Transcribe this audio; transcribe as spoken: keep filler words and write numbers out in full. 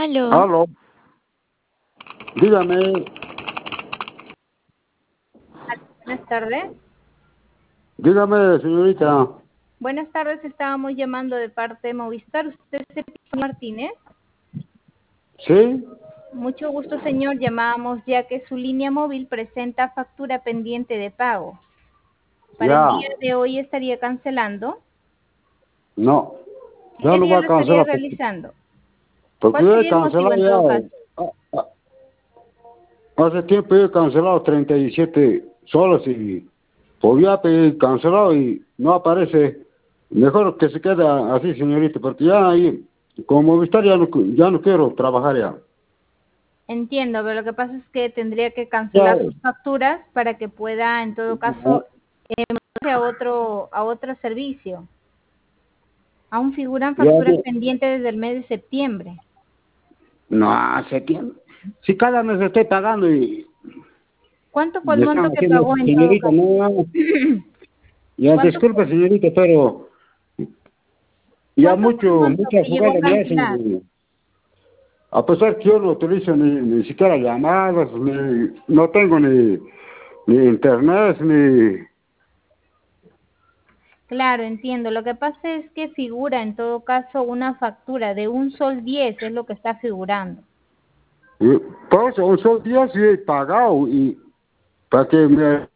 Aló. Aló. Dígame. Buenas tardes. Dígame, señorita. Buenas tardes, estábamos llamando de parte de Movistar. ¿Usted es el señor Martínez? ¿Sí? Mucho gusto, señor. Llamábamos ya que su línea móvil presenta factura pendiente de pago. Para el Ya. día de hoy estaría cancelando. No. ¿Y Ya qué no día va a lo estaría cancelar porque, realizando? porque ¿Cuál yo he sería el motivo cancelado en todo caso? ya. ah, ah, Hace tiempo he cancelado treinta y siete soles y podía pedir cancelado y no aparece. Mejor que se quede así, señorita, porque ya ahí, como Movistar ya no, ya no quiero trabajar ya. Entiendo, pero lo que pasa es que tendría que Ya, cancelar sus facturas para que pueda, en todo caso, eh, moverse a otro, a otro servicio. Aún figuran ya, facturas ya. pendientes desde el mes de septiembre. No, hace tiempo. Si cada mes estoy pagando y ¿Cuánto fue el me están monto que haciendo, pagó en todo señorita, caso? no. Ya, ¿Cuánto disculpe, fue, señorita, pero ya cuánto fue el mucho, monto mucha que llegó a jugada me cancelar? hacen. A pesar que yo no utilizo ni, ni siquiera llamadas, ni, no tengo ni, ni internet, ni... Claro, entiendo. Lo que pasa es que figura en todo caso una factura de un sol diez, es lo que está figurando. y por eso, un solo día sí he pagado y para que me